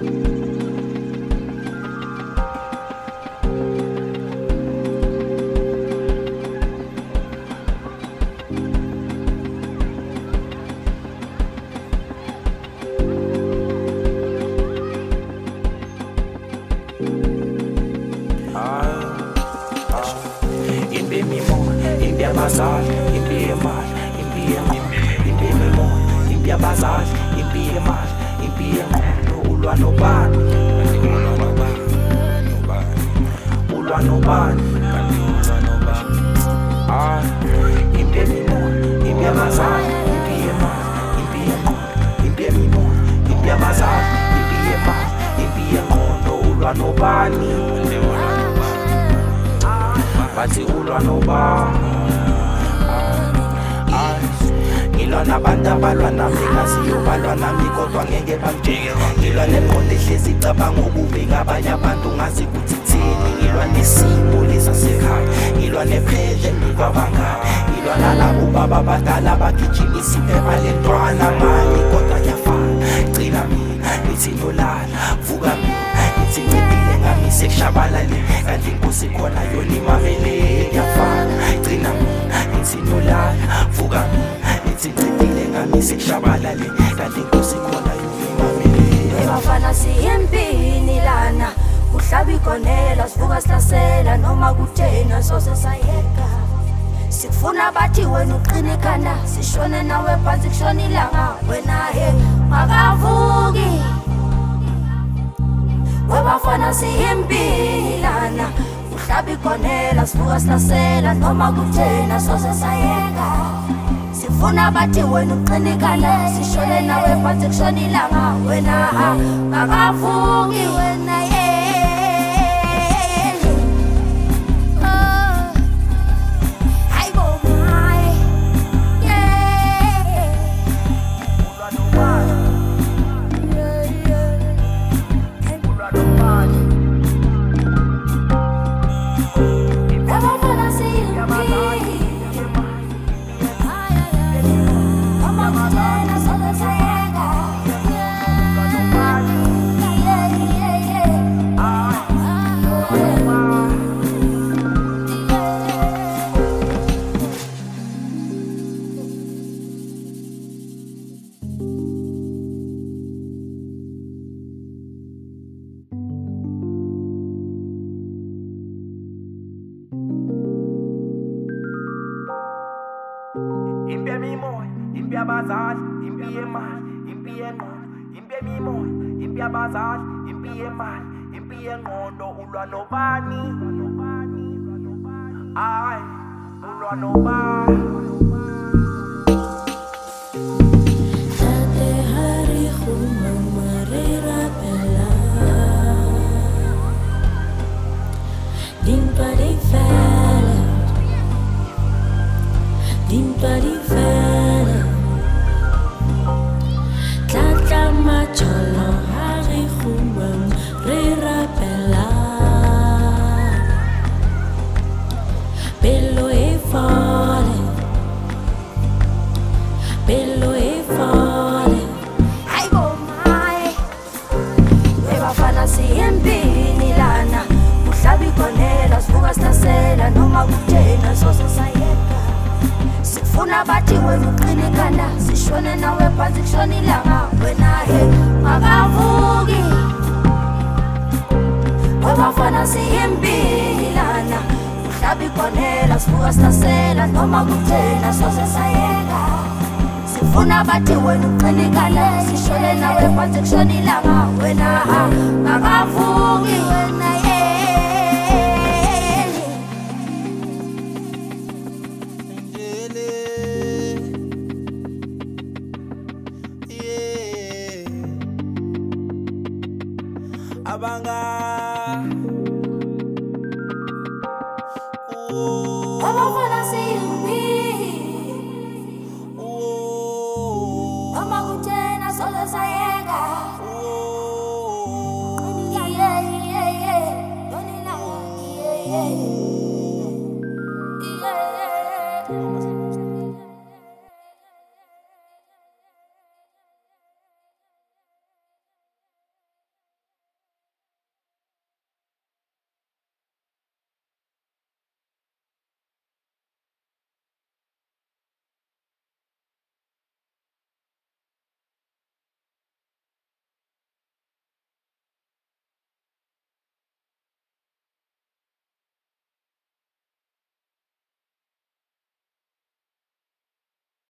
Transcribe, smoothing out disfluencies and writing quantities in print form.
Basal, impie mal, impie memor, impie basal, impie mal, impie mondo, ulwa no ban, ulwa no ban, impie memor, impie basal, impie mal, impie mondo, impie memor, impie basal, impie mal, impie mondo, ulwa no ban, bathi ulwa no ban. Ngilwa nabantu abalwa nami ngaziyo balwa nami kodwa ngeke bangijike. Ngilwa nengqondo ehlezi icabanga ukubika abanye abantu ngazi ukuthi kuthini. Ngilwa nesimo lesasekhaya, ngilwa nepheshe ngikwabangani, ngilwa nalabo baba abadala bagijimisa iphepha lentwana mani kodwa ngiyafana. Gcina mina nithi nolala, vuka mina nithi ngidile ngami sekushabalale, kanti inkosi khona yona imamele ngiyafana. Gcina mina nithi nolala, vuka mina Sitile ngami sekushabalale, kanti inkosi khona yimamele. Ebafana siyimpini lana, uhlabi konela sivuka sihlasela noma kuthena sose sayeka. Sikufuna bathi wena uqine ikhanda, sishone nawe phansi kushona ilanga, wena he makavuki. Ebafana siyimpini lana, uhlabi konela sivuka sihlasela noma kuthena sose sayeka. Sifuna bathi wena uqine ikhanda, sishone nawe phansi kushona ilanga, wena makavuki wena Impie mimoy, impie basal, impie mal, impie ngondo, impie mimoy, impie basal, impie mal, impie ngondo, ulwa no bani, ay, ulwa no bani. Siyimpini lana, uhlabi konela sivuka sihlasela noma kuthena sose sayeka. Sikufuna bathi wena uqine ikhanda, sishone nawe phansi kushona ilanga, wena he makavuki. Ebafana siyimpini lana, uhlabi konela sivuka sihlasela noma kuthena sose sayeka. Sifuna bathi wena uqine ikhanda, sishone nawe phansi kushona ilanga, wena makavuki wena abanga abafana siyimpini noma kuthena solo sayeka. Yeah.